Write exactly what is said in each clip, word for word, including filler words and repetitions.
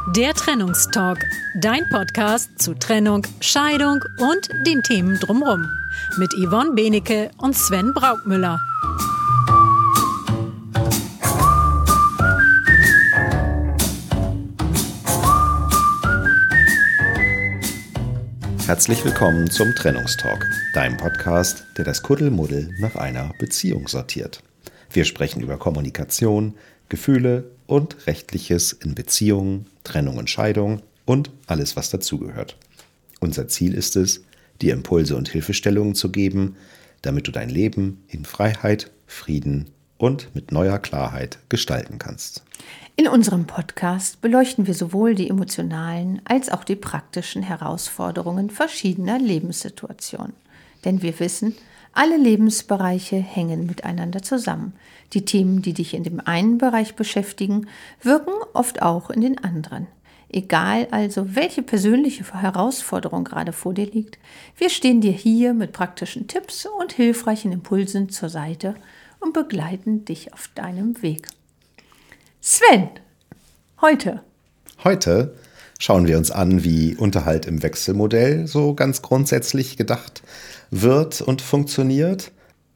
Der Trennungstalk, dein Podcast zu Trennung, Scheidung und den Themen drumherum. Mit Yvonne Benecke und Sven Braukmüller. Herzlich willkommen zum Trennungstalk, deinem Podcast, der das Kuddelmuddel nach einer Beziehung sortiert. Wir sprechen über Kommunikation, Gefühle und Rechtliches in Beziehungen, Trennung und Scheidung und alles, was dazugehört. Unser Ziel ist es, dir Impulse und Hilfestellungen zu geben, damit du dein Leben in Freiheit, Frieden und mit neuer Klarheit gestalten kannst. In unserem Podcast beleuchten wir sowohl die emotionalen als auch die praktischen Herausforderungen verschiedener Lebenssituationen. Denn wir wissen, alle Lebensbereiche hängen miteinander zusammen. Die Themen, die dich in dem einen Bereich beschäftigen, wirken oft auch in den anderen. Egal also, welche persönliche Herausforderung gerade vor dir liegt, wir stehen dir hier mit praktischen Tipps und hilfreichen Impulsen zur Seite und begleiten dich auf deinem Weg. Sven, heute. Heute schauen wir uns an, wie Unterhalt im Wechselmodell so ganz grundsätzlich gedacht wird und funktioniert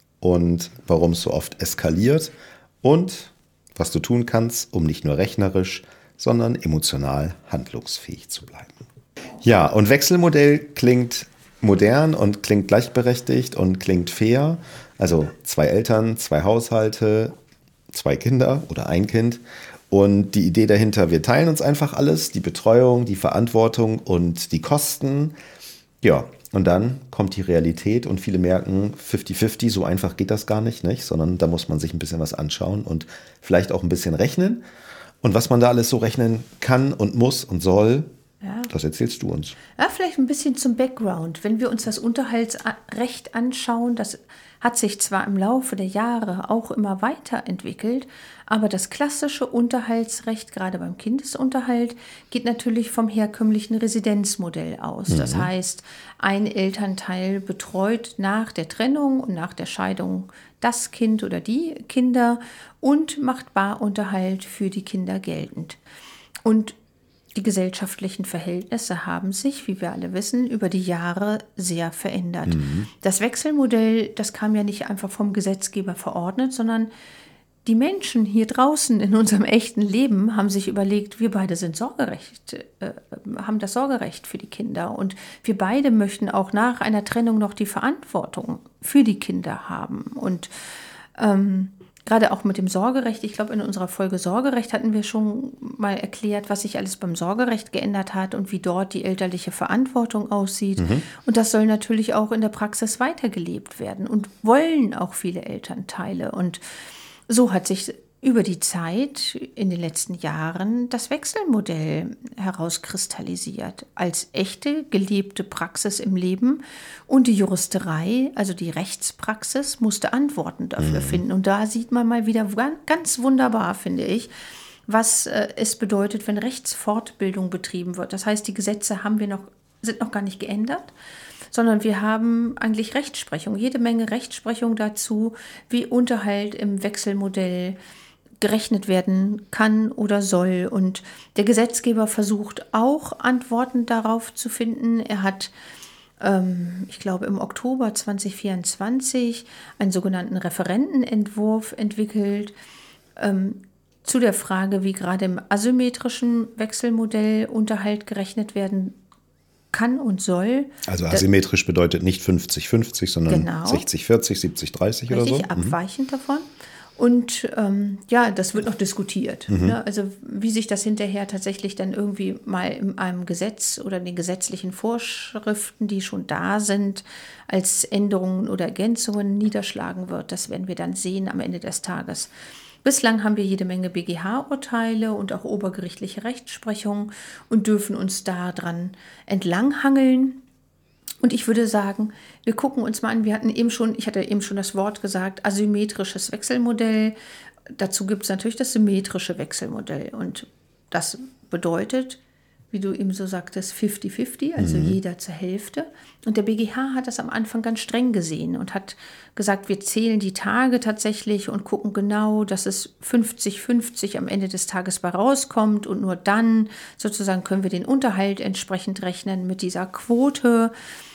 und warum es so oft eskaliert und was du tun kannst, um nicht nur rechnerisch, sondern emotional handlungsfähig zu bleiben. Ja, und Wechselmodell klingt modern und klingt gleichberechtigt und klingt fair. Also zwei Eltern, zwei Haushalte, zwei Kinder oder ein Kind. Und die Idee dahinter, wir teilen uns einfach alles, die Betreuung, die Verantwortung und die Kosten. Ja, und dann kommt die Realität und viele merken, fünfzig fünfzig, so einfach geht das gar nicht, nicht, sondern da muss man sich ein bisschen was anschauen und vielleicht auch ein bisschen rechnen. Und was man da alles so rechnen kann und muss und soll, ja, das erzählst du uns. Ja, vielleicht ein bisschen zum Background. Wenn wir uns das Unterhaltsrecht anschauen, das hat sich zwar im Laufe der Jahre auch immer weiterentwickelt, aber das klassische Unterhaltsrecht, gerade beim Kindesunterhalt, geht natürlich vom herkömmlichen Residenzmodell aus. Mhm. Das heißt, ein Elternteil betreut nach der Trennung und nach der Scheidung das Kind oder die Kinder und macht Barunterhalt für die Kinder geltend. Und die gesellschaftlichen Verhältnisse haben sich, wie wir alle wissen, über die Jahre sehr verändert. Mhm. Das Wechselmodell, das kam ja nicht einfach vom Gesetzgeber verordnet, sondern die Menschen hier draußen in unserem echten Leben haben sich überlegt, wir beide sind Sorgerecht, äh, haben das Sorgerecht für die Kinder und wir beide möchten auch nach einer Trennung noch die Verantwortung für die Kinder haben. Und ähm, gerade auch mit dem Sorgerecht, ich glaube, in unserer Folge Sorgerecht hatten wir schon mal erklärt, was sich alles beim Sorgerecht geändert hat und wie dort die elterliche Verantwortung aussieht. Mhm. Und das soll natürlich auch in der Praxis weitergelebt werden und wollen auch viele Elternteile. Und so hat sich über die Zeit in den letzten Jahren das Wechselmodell herauskristallisiert als echte gelebte Praxis im Leben und die Juristerei, also die Rechtspraxis, musste Antworten dafür mhm. finden. Und da sieht man mal wieder ganz wunderbar, finde ich, was äh, es bedeutet, wenn Rechtsfortbildung betrieben wird. Das heißt, die Gesetze haben wir noch, sind noch gar nicht geändert, sondern wir haben eigentlich Rechtsprechung, jede Menge Rechtsprechung dazu, wie Unterhalt im Wechselmodell gerechnet werden kann oder soll. Und der Gesetzgeber versucht auch Antworten darauf zu finden. Er hat, ähm, ich glaube, im Oktober zwanzig vierundzwanzig einen sogenannten Referentenentwurf entwickelt, ähm, zu der Frage, wie gerade im asymmetrischen Wechselmodell Unterhalt gerechnet werden kann und soll. Also asymmetrisch bedeutet nicht fünfzig fünfzig, sondern genau. sechzig vierzig, siebzig dreißig oder so. Richtig, abweichend mhm. davon. Und ähm, ja, das wird noch diskutiert. Mhm. Ne? Also wie sich das hinterher tatsächlich dann irgendwie mal in einem Gesetz oder den gesetzlichen Vorschriften, die schon da sind, als Änderungen oder Ergänzungen niederschlagen wird, das werden wir dann sehen am Ende des Tages. Bislang haben wir jede Menge B G H-Urteile und auch obergerichtliche Rechtsprechung und dürfen uns daran entlanghangeln. Und ich würde sagen, wir gucken uns mal an, wir hatten eben schon, ich hatte eben schon das Wort gesagt, asymmetrisches Wechselmodell. Dazu gibt es natürlich das symmetrische Wechselmodell. Und das bedeutet, wie du eben so sagtest, fünfzig fünfzig, also mhm. jeder zur Hälfte. Und der B G H hat das am Anfang ganz streng gesehen und hat gesagt, wir zählen die Tage tatsächlich und gucken genau, dass es fünfzig fünfzig am Ende des Tages bei rauskommt und nur dann sozusagen können wir den Unterhalt entsprechend rechnen mit dieser Quote.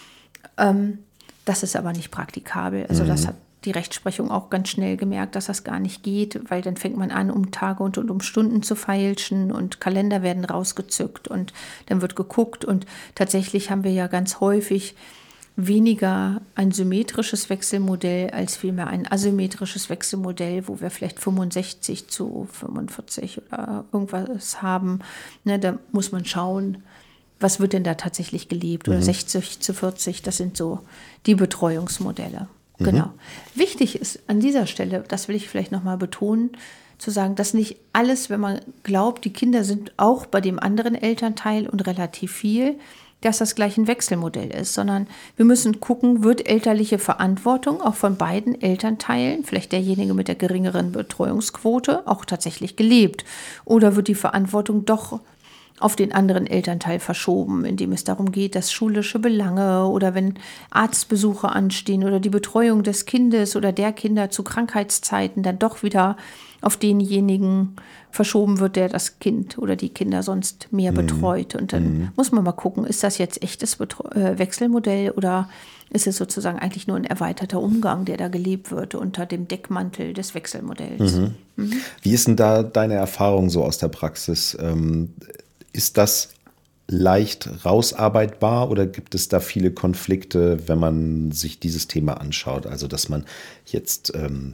Ähm, das ist aber nicht praktikabel. Also mhm. das hat die Rechtsprechung auch ganz schnell gemerkt, dass das gar nicht geht, weil dann fängt man an, um Tage und, und um Stunden zu feilschen und Kalender werden rausgezückt und dann wird geguckt und tatsächlich haben wir ja ganz häufig weniger ein symmetrisches Wechselmodell als vielmehr ein asymmetrisches Wechselmodell, wo wir vielleicht fünfundsechzig zu fünfundvierzig oder irgendwas haben. Ne, da muss man schauen, was wird denn da tatsächlich gelebt oder mhm. sechzig zu vierzig, das sind so die Betreuungsmodelle. Genau. Mhm. Wichtig ist an dieser Stelle, das will ich vielleicht nochmal betonen, zu sagen, dass nicht alles, wenn man glaubt, die Kinder sind auch bei dem anderen Elternteil und relativ viel, dass das gleich ein Wechselmodell ist, sondern wir müssen gucken, wird elterliche Verantwortung auch von beiden Elternteilen, vielleicht derjenige mit der geringeren Betreuungsquote, auch tatsächlich gelebt? Oder wird die Verantwortung doch auf den anderen Elternteil verschoben, indem es darum geht, dass schulische Belange oder wenn Arztbesuche anstehen oder die Betreuung des Kindes oder der Kinder zu Krankheitszeiten dann doch wieder auf denjenigen verschoben wird, der das Kind oder die Kinder sonst mehr mhm. betreut. Und dann mhm. muss man mal gucken, ist das jetzt echtes Betreu- äh, Wechselmodell oder ist es sozusagen eigentlich nur ein erweiterter Umgang, der da gelebt wird unter dem Deckmantel des Wechselmodells. Mhm. Mhm. Wie ist denn da deine Erfahrung so aus der Praxis? Ähm, Ist das leicht rausarbeitbar oder gibt es da viele Konflikte, wenn man sich dieses Thema anschaut? Also, dass man jetzt ähm,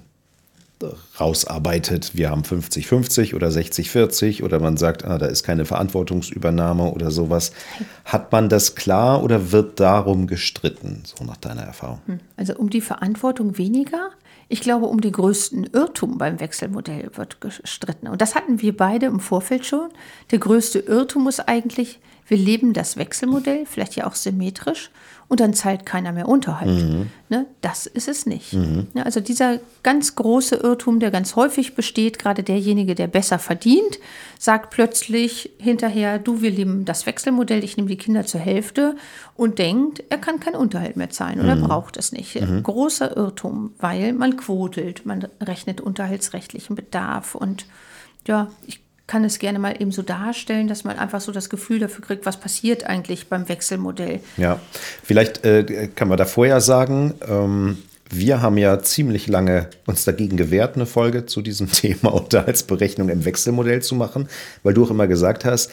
rausarbeitet, wir haben fünfzig fünfzig oder sechzig vierzig oder man sagt, ah, da ist keine Verantwortungsübernahme oder sowas. Hat man das klar oder wird darum gestritten, so nach deiner Erfahrung? Also um die Verantwortung weniger. Ich glaube, um den größten Irrtum beim Wechselmodell wird gestritten. Und das hatten wir beide im Vorfeld schon. Der größte Irrtum ist eigentlich, wir leben das Wechselmodell, vielleicht ja auch symmetrisch, und dann zahlt keiner mehr Unterhalt. Mhm. Ne, das ist es nicht. Mhm. Ne, also dieser ganz große Irrtum, der ganz häufig besteht, gerade derjenige, der besser verdient, sagt plötzlich hinterher, du, wir leben das Wechselmodell, ich nehme die Kinder zur Hälfte und denkt, er kann keinen Unterhalt mehr zahlen oder mhm. braucht es nicht. Mhm. Großer Irrtum, weil man quotelt, man rechnet unterhaltsrechtlichen Bedarf und ja, ich kann es gerne mal eben so darstellen, dass man einfach so das Gefühl dafür kriegt, was passiert eigentlich beim Wechselmodell. Ja, vielleicht äh, kann man da vorher sagen, ähm, wir haben ja ziemlich lange uns dagegen gewehrt, eine Folge zu diesem Thema Unterhaltsberechnung im Wechselmodell zu machen, weil du auch immer gesagt hast,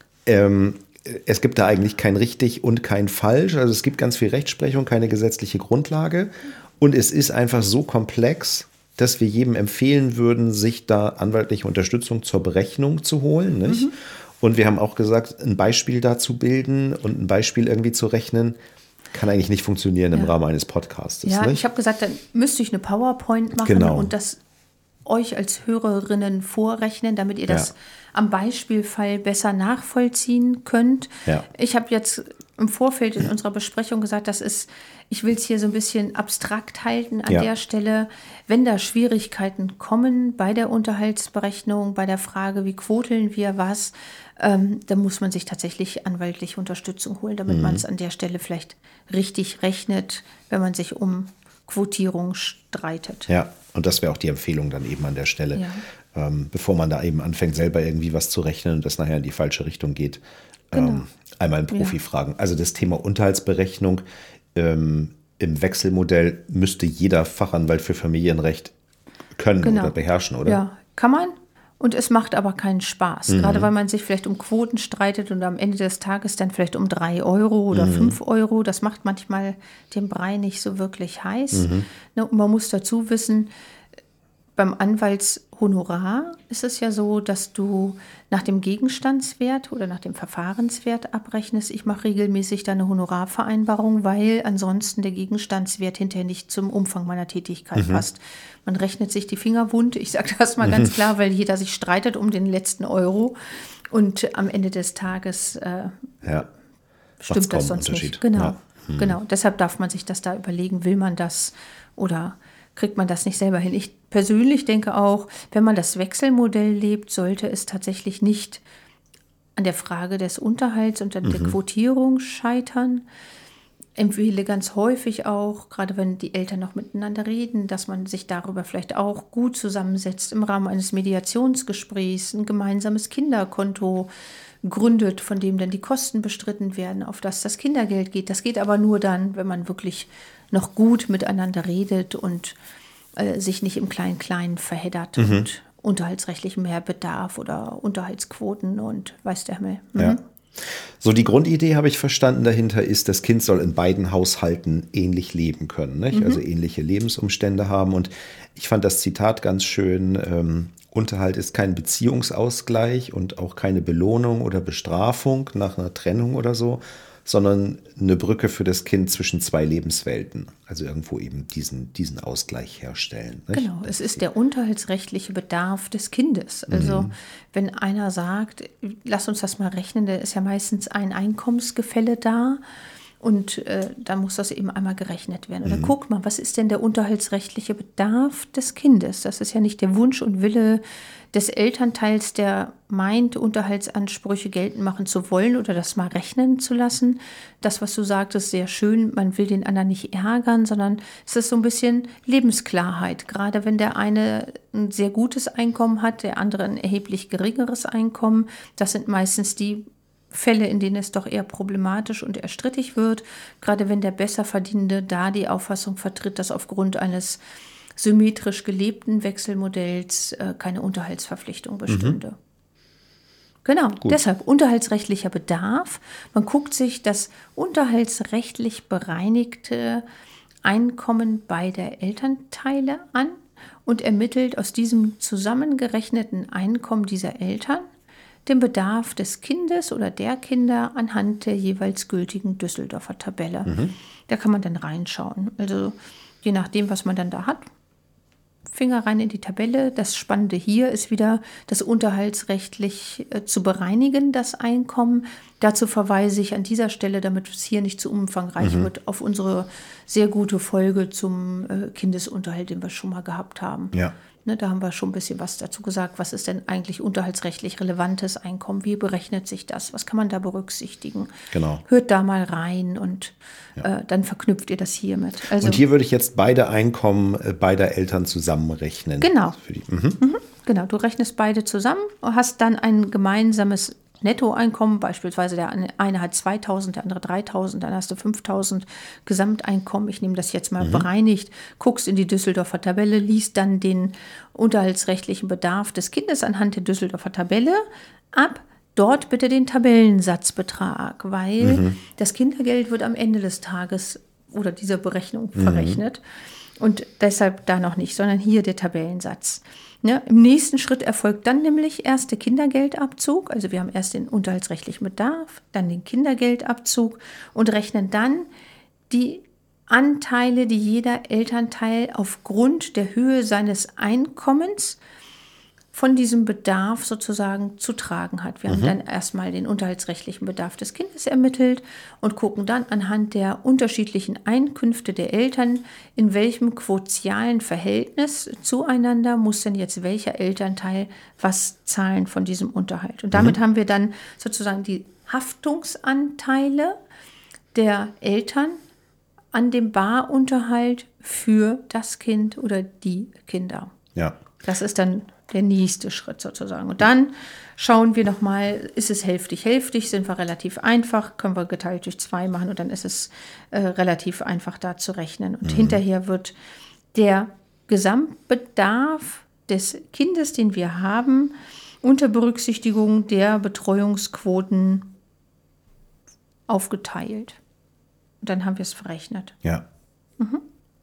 ähm, es gibt da eigentlich kein richtig und kein falsch. Also es gibt ganz viel Rechtsprechung, keine gesetzliche Grundlage und es ist einfach so komplex, dass wir jedem empfehlen würden, sich da anwaltliche Unterstützung zur Berechnung zu holen. Nicht? Mhm. Und wir haben auch gesagt, ein Beispiel dazu bilden und ein Beispiel irgendwie zu rechnen, kann eigentlich nicht funktionieren ja. im Rahmen eines Podcasts. Ja, nicht? Ich habe gesagt, dann müsste ich eine PowerPoint machen genau. und das euch als Hörerinnen vorrechnen, damit ihr das ja. am Beispielfall besser nachvollziehen könnt. Ja. Ich habe jetzt im Vorfeld in unserer Besprechung gesagt, das ist, ich will es hier so ein bisschen abstrakt halten an ja. der Stelle. Wenn da Schwierigkeiten kommen bei der Unterhaltsberechnung, bei der Frage, wie quoteln wir was, ähm, dann muss man sich tatsächlich anwaltliche Unterstützung holen, damit mhm. man es an der Stelle vielleicht richtig rechnet, wenn man sich um Quotierung streitet. Ja, und das wäre auch die Empfehlung dann eben an der Stelle, ja. ähm, bevor man da eben anfängt, selber irgendwie was zu rechnen und das nachher in die falsche Richtung geht. Genau. Ähm, einmal einen Profi ja. fragen. Also das Thema Unterhaltsberechnung ähm, im Wechselmodell müsste jeder Fachanwalt für Familienrecht können genau. oder beherrschen, oder? Ja, kann man. Und es macht aber keinen Spaß. Mhm. Gerade weil man sich vielleicht um Quoten streitet und am Ende des Tages dann vielleicht um drei Euro oder mhm. fünf Euro. Das macht manchmal den Brei nicht so wirklich heiß. Mhm. Und man muss dazu wissen, beim Anwaltshonorar ist es ja so, dass du nach dem Gegenstandswert oder nach dem Verfahrenswert abrechnest. Ich mache regelmäßig da eine Honorarvereinbarung, weil ansonsten der Gegenstandswert hinterher nicht zum Umfang meiner Tätigkeit mhm. passt. Man rechnet sich die Finger wund. Ich sage das mal mhm. ganz klar, weil jeder sich streitet um den letzten Euro. Und am Ende des Tages äh, ja. stimmt das sonst nicht. Genau, ja. mhm. genau. Deshalb darf man sich das da überlegen, will man das oder kriegt man das nicht selber hin. Ich persönlich denke auch, wenn man das Wechselmodell lebt, sollte es tatsächlich nicht an der Frage des Unterhalts und an der Quotierung scheitern. Empfehle ganz häufig auch, gerade wenn die Eltern noch miteinander reden, dass man sich darüber vielleicht auch gut zusammensetzt im Rahmen eines Mediationsgesprächs, ein gemeinsames Kinderkonto gründet, von dem dann die Kosten bestritten werden, auf das das Kindergeld geht. Das geht aber nur dann, wenn man wirklich noch gut miteinander redet und äh, sich nicht im Klein-Klein verheddert mhm. und unterhaltsrechtlich mehr Bedarf oder Unterhaltsquoten und weiß der Himmel. Mhm. Ja. So, die Grundidee, habe ich verstanden, dahinter ist, das Kind soll in beiden Haushalten ähnlich leben können, nicht? Mhm. Also ähnliche Lebensumstände haben. Und ich fand das Zitat ganz schön, ähm, Unterhalt ist kein Beziehungsausgleich und auch keine Belohnung oder Bestrafung nach einer Trennung oder so, sondern eine Brücke für das Kind zwischen zwei Lebenswelten. Also irgendwo eben diesen, diesen Ausgleich herstellen. Nicht? Genau, es ist der unterhaltsrechtliche Bedarf des Kindes. Also mhm. wenn einer sagt, lass uns das mal rechnen, da ist ja meistens ein Einkommensgefälle da. Und äh, dann muss das eben einmal gerechnet werden. Oder mhm. guck mal, was ist denn der unterhaltsrechtliche Bedarf des Kindes? Das ist ja nicht der Wunsch und Wille des Elternteils, der meint, Unterhaltsansprüche geltend machen zu wollen oder das mal rechnen zu lassen. Das, was du sagtest, sehr schön, man will den anderen nicht ärgern, sondern es ist so ein bisschen Lebensklarheit. Gerade wenn der eine ein sehr gutes Einkommen hat, der andere ein erheblich geringeres Einkommen. Das sind meistens die Fälle, in denen es doch eher problematisch und eher strittig wird, gerade wenn der Besserverdienende da die Auffassung vertritt, dass aufgrund eines symmetrisch gelebten Wechselmodells äh, keine Unterhaltsverpflichtung bestünde. Mhm. Genau, gut. Deshalb unterhaltsrechtlicher Bedarf. Man guckt sich das unterhaltsrechtlich bereinigte Einkommen beider Elternteile an und ermittelt aus diesem zusammengerechneten Einkommen dieser Eltern den Bedarf des Kindes oder der Kinder anhand der jeweils gültigen Düsseldorfer Tabelle. Mhm. Da kann man dann reinschauen. Also je nachdem, was man dann da hat, Finger rein in die Tabelle. Das Spannende hier ist wieder, das unterhaltsrechtlich äh, zu bereinigen, das Einkommen. Dazu verweise ich an dieser Stelle, damit es hier nicht zu umfangreich mhm. wird, auf unsere sehr gute Folge zum äh, Kindesunterhalt, den wir schon mal gehabt haben. Ja. Ne, da haben wir schon ein bisschen was dazu gesagt. Was ist denn eigentlich unterhaltsrechtlich relevantes Einkommen? Wie berechnet sich das? Was kann man da berücksichtigen? Genau. Hört da mal rein und ja. äh, dann verknüpft ihr das hiermit. Also, und hier würde ich jetzt beide Einkommen äh, beider Eltern zusammenrechnen. Genau. Für die, mhm. Mhm, genau. Du rechnest beide zusammen und hast dann ein gemeinsames Nettoeinkommen, beispielsweise der eine hat zweitausend, der andere dreitausend, dann hast du fünftausend Gesamteinkommen. Ich nehme das jetzt mal mhm. bereinigt, guckst in die Düsseldorfer Tabelle, liest dann den unterhaltsrechtlichen Bedarf des Kindes anhand der Düsseldorfer Tabelle ab. Dort bitte den Tabellensatzbetrag, weil mhm. das Kindergeld wird am Ende des Tages oder dieser Berechnung mhm. verrechnet. Und deshalb da noch nicht, sondern hier der Tabellensatz. Ja, im nächsten Schritt erfolgt dann nämlich erst der Kindergeldabzug. Also wir haben erst den unterhaltsrechtlichen Bedarf, dann den Kindergeldabzug und rechnen dann die Anteile, die jeder Elternteil aufgrund der Höhe seines Einkommens von diesem Bedarf sozusagen zu tragen hat. Wir mhm. haben dann erstmal den unterhaltsrechtlichen Bedarf des Kindes ermittelt und gucken dann anhand der unterschiedlichen Einkünfte der Eltern, in welchem quotialen Verhältnis zueinander muss denn jetzt welcher Elternteil was zahlen von diesem Unterhalt. Und damit mhm. haben wir dann sozusagen die Haftungsanteile der Eltern an dem Barunterhalt für das Kind oder die Kinder. Ja. Das ist dann der nächste Schritt sozusagen. Und dann schauen wir nochmal, ist es hälftig-hälftig, sind wir relativ einfach, können wir geteilt durch zwei machen und dann ist es äh, relativ einfach da zu rechnen. Und mhm. hinterher wird der Gesamtbedarf des Kindes, den wir haben, unter Berücksichtigung der Betreuungsquoten aufgeteilt. Und dann haben wir es verrechnet. Ja. Mhm.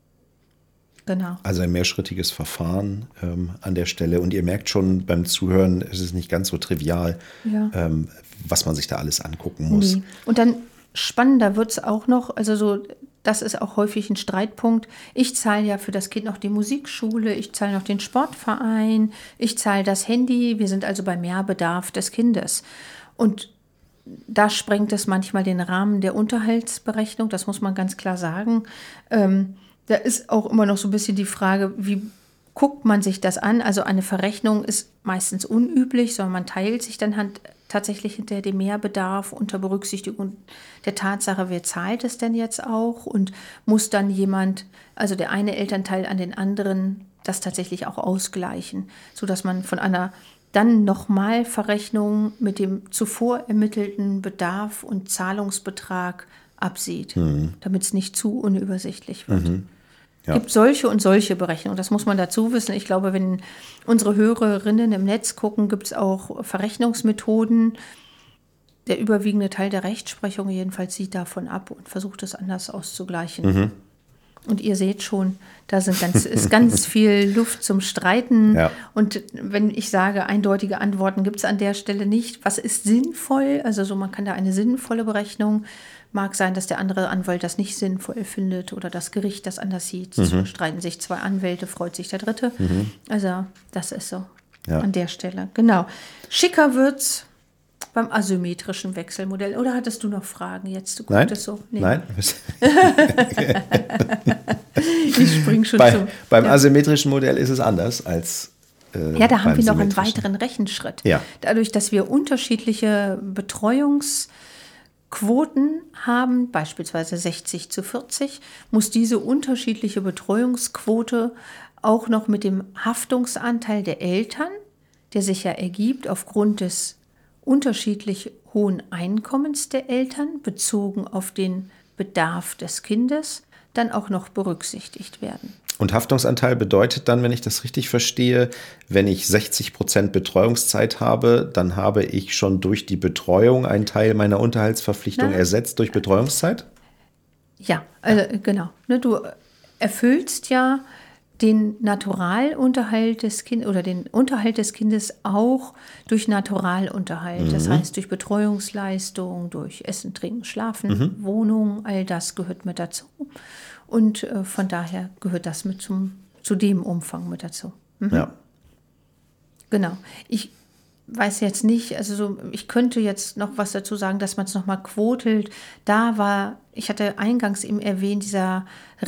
Genau. Also ein mehrschrittiges Verfahren ähm, an der Stelle. Und ihr merkt schon beim Zuhören, ist es nicht ganz so trivial, ja. ähm, was man sich da alles angucken muss. Nee. Und dann spannender wird es auch noch, also so, das ist auch häufig ein Streitpunkt. Ich zahle ja für das Kind noch die Musikschule, ich zahle noch den Sportverein, ich zahle das Handy. Wir sind also bei Mehrbedarf des Kindes. Und da sprengt es manchmal den Rahmen der Unterhaltsberechnung, das muss man ganz klar sagen. Ähm, Da ist auch immer noch so ein bisschen die Frage, wie guckt man sich das an. Also eine Verrechnung ist meistens unüblich, sondern man teilt sich dann halt tatsächlich hinterher den Mehrbedarf unter Berücksichtigung der Tatsache, wer zahlt es denn jetzt auch und muss dann jemand, also der eine Elternteil an den anderen, das tatsächlich auch ausgleichen, sodass man von einer dann nochmal Verrechnung mit dem zuvor ermittelten Bedarf und Zahlungsbetrag absieht, mhm. damit es nicht zu unübersichtlich wird. Mhm. Ja. Es gibt solche und solche Berechnungen, das muss man dazu wissen. Ich glaube, wenn unsere Hörerinnen im Netz gucken, gibt es auch Verrechnungsmethoden. Der überwiegende Teil der Rechtsprechung jedenfalls sieht davon ab und versucht es anders auszugleichen. Mhm. Und ihr seht schon, da sind ganz, ist ganz viel Luft zum Streiten. Ja. Und wenn ich sage, eindeutige Antworten gibt es an der Stelle nicht. Was ist sinnvoll? Also so, man kann da eine sinnvolle Berechnung. Mag sein, dass der andere Anwalt das nicht sinnvoll findet oder das Gericht das anders sieht. Mhm. So streiten sich zwei Anwälte, freut sich der Dritte. Mhm. Also das ist so ja. an der Stelle. Genau. Schicker wird's beim asymmetrischen Wechselmodell. Oder hattest du noch Fragen jetzt? Du Nein. So? Nee. Nein. Ich spring schon Bei, zum. Beim ja. asymmetrischen Modell ist es anders als äh, Ja, da haben wir noch einen weiteren Rechenschritt. Ja. Dadurch, dass wir unterschiedliche Betreuungsquoten haben, beispielsweise sechzig zu vierzig, muss diese unterschiedliche Betreuungsquote auch noch mit dem Haftungsanteil der Eltern, der sich ja ergibt aufgrund des unterschiedlich hohen Einkommens der Eltern, bezogen auf den Bedarf des Kindes, dann auch noch berücksichtigt werden. Und Haftungsanteil bedeutet dann, wenn ich das richtig verstehe, wenn ich sechzig Prozent Betreuungszeit habe, dann habe ich schon durch die Betreuung einen Teil meiner Unterhaltsverpflichtung Na, ersetzt durch Betreuungszeit? Ja, also genau. Du erfüllst ja den Naturalunterhalt des Kindes oder den Unterhalt des Kindes auch durch Naturalunterhalt. Mhm. Das heißt, durch Betreuungsleistung, durch Essen, Trinken, Schlafen, mhm. Wohnung, all das gehört mit dazu. Und äh, von daher gehört das mit zum, zu dem Umfang mit dazu. Mhm. Ja. Genau. Ich weiß jetzt nicht, also so, ich könnte jetzt noch was dazu sagen, dass man es nochmal quotelt. Da war, ich hatte eingangs eben erwähnt, dieser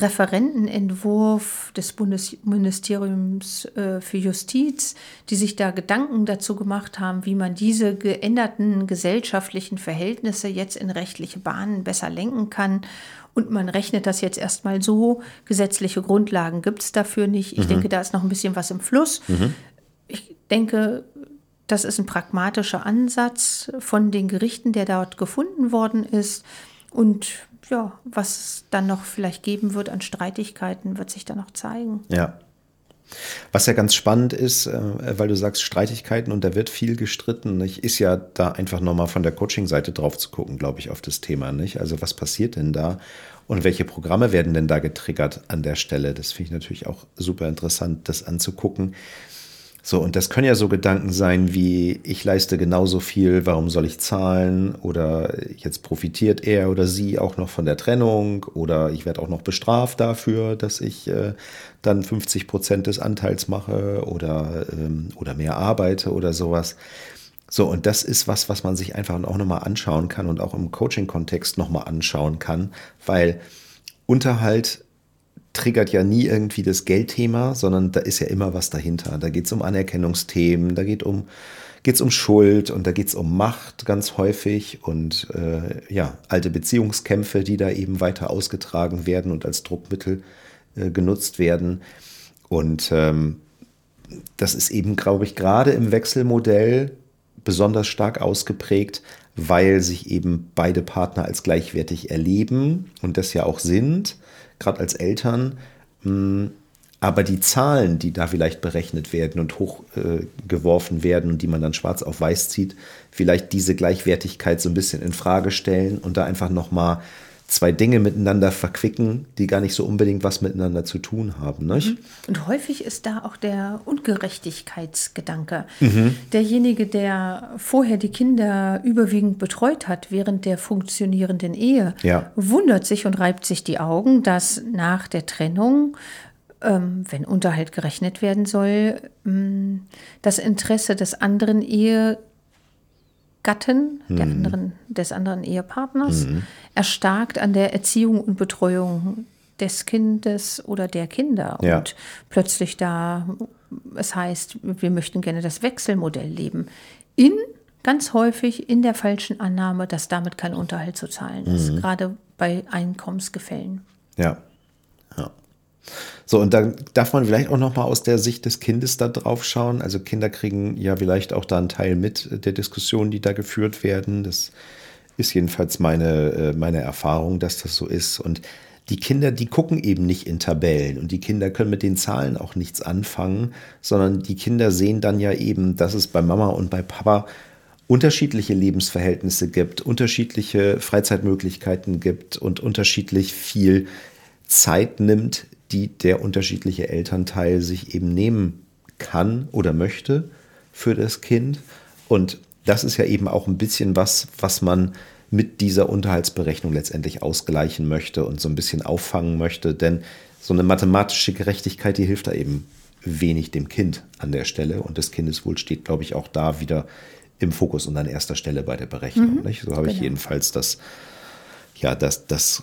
Referentenentwurf des Bundesministeriums äh, für Justiz, die sich da Gedanken dazu gemacht haben, wie man diese geänderten gesellschaftlichen Verhältnisse jetzt in rechtliche Bahnen besser lenken kann. Und man rechnet das jetzt erstmal so, gesetzliche Grundlagen gibt es dafür nicht. Ich mhm. denke, da ist noch ein bisschen was im Fluss. Mhm. Ich denke, das ist ein pragmatischer Ansatz von den Gerichten, der dort gefunden worden ist. Und ja, was es dann noch vielleicht geben wird an Streitigkeiten, wird sich dann noch zeigen. Ja. Was ja ganz spannend ist, weil du sagst Streitigkeiten und da wird viel gestritten, nicht? Ist ja da einfach nochmal von der Coaching-Seite drauf zu gucken, glaube ich, auf das Thema, nicht? Also was passiert denn da und welche Programme werden denn da getriggert an der Stelle? Das finde ich natürlich auch super interessant, das anzugucken. So, und das können ja so Gedanken sein wie, ich leiste genauso viel, warum soll ich zahlen? Oder jetzt profitiert er oder sie auch noch von der Trennung oder ich werde auch noch bestraft dafür, dass ich äh, dann fünfzig Prozent des Anteils mache oder, ähm, oder mehr arbeite oder sowas. So, und das ist was, was man sich einfach auch nochmal anschauen kann und auch im Coaching-Kontext nochmal anschauen kann, weil Unterhalt triggert ja nie irgendwie das Geldthema, sondern da ist ja immer was dahinter. Da geht es um Anerkennungsthemen, da geht um, geht's um Schuld und da geht es um Macht ganz häufig und äh, ja, alte Beziehungskämpfe, die da eben weiter ausgetragen werden und als Druckmittel äh, genutzt werden. Und ähm, das ist eben, glaube ich, gerade im Wechselmodell besonders stark ausgeprägt, weil sich eben beide Partner als gleichwertig erleben und das ja auch sind, gerade als Eltern, aber die Zahlen, die da vielleicht berechnet werden und hochgeworfen werden und die man dann schwarz auf weiß zieht, vielleicht diese Gleichwertigkeit so ein bisschen in Frage stellen und da einfach nochmal zwei Dinge miteinander verquicken, die gar nicht so unbedingt was miteinander zu tun haben. Nicht? Und häufig ist da auch der Ungerechtigkeitsgedanke. Mhm. Derjenige, der vorher die Kinder überwiegend betreut hat während der funktionierenden Ehe, ja. wundert sich und reibt sich die Augen, dass nach der Trennung, ähm, wenn Unterhalt gerechnet werden soll, ähm, das Interesse des anderen Ehe Gatten, der anderen, des anderen Ehepartners, mhm. erstarkt an der Erziehung und Betreuung des Kindes oder der Kinder. Ja. Und plötzlich da, es heißt, wir möchten gerne das Wechselmodell leben. In, ganz häufig in der falschen Annahme, dass damit kein Unterhalt zu zahlen ist. Mhm. Gerade bei Einkommensgefällen. Ja, ja. So, und dann darf man vielleicht auch noch mal aus der Sicht des Kindes da drauf schauen. Also Kinder kriegen ja vielleicht auch da einen Teil mit der Diskussionen, die da geführt werden. Das ist jedenfalls meine, meine Erfahrung, dass das so ist. Und die Kinder, die gucken eben nicht in Tabellen und die Kinder können mit den Zahlen auch nichts anfangen, sondern die Kinder sehen dann ja eben, dass es bei Mama und bei Papa unterschiedliche Lebensverhältnisse gibt, unterschiedliche Freizeitmöglichkeiten gibt und unterschiedlich viel Zeit nimmt, die der unterschiedliche Elternteil sich eben nehmen kann oder möchte für das Kind. Und das ist ja eben auch ein bisschen was, was man mit dieser Unterhaltsberechnung letztendlich ausgleichen möchte und so ein bisschen auffangen möchte. Denn so eine mathematische Gerechtigkeit, die hilft da eben wenig dem Kind an der Stelle. Und das Kindeswohl steht, glaube ich, auch da wieder im Fokus und an erster Stelle bei der Berechnung. Mhm, nicht? So habe genau. ich jedenfalls das, ja, das, das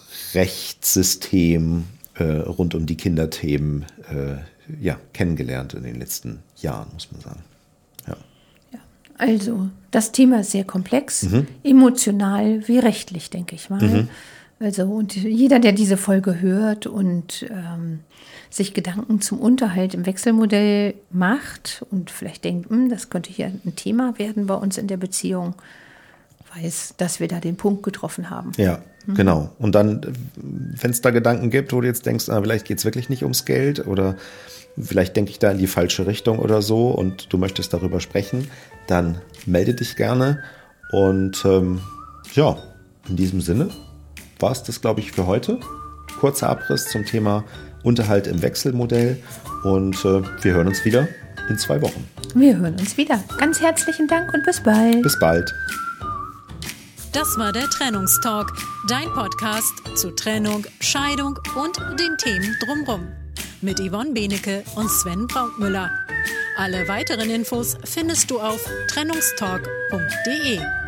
Rechtssystem äh, rund um die Kinderthemen äh, ja, kennengelernt in den letzten Jahren, muss man sagen. Ja. Ja, also, das Thema ist sehr komplex, mhm. emotional wie rechtlich, denke ich mal. Mhm. Also, und jeder, der diese Folge hört und ähm, sich Gedanken zum Unterhalt im Wechselmodell macht und vielleicht denkt, hm, das könnte hier ein Thema werden bei uns in der Beziehung, weiß, dass wir da den Punkt getroffen haben. Ja, mhm. genau. Und dann, wenn es da Gedanken gibt, wo du jetzt denkst, ah, vielleicht geht es wirklich nicht ums Geld oder vielleicht denke ich da in die falsche Richtung oder so und du möchtest darüber sprechen, dann melde dich gerne. Und ähm, ja, in diesem Sinne war es das, glaube ich, für heute. Kurzer Abriss zum Thema Unterhalt im Wechselmodell und äh, wir hören uns wieder in zwei Wochen. Wir hören uns wieder. Ganz herzlichen Dank und bis bald. Bis bald. Das war der Trennungstalk, dein Podcast zu Trennung, Scheidung und den Themen drumherum. Mit Yvonne Benecke und Sven Brautmüller. Alle weiteren Infos findest du auf trennungstalk punkt de.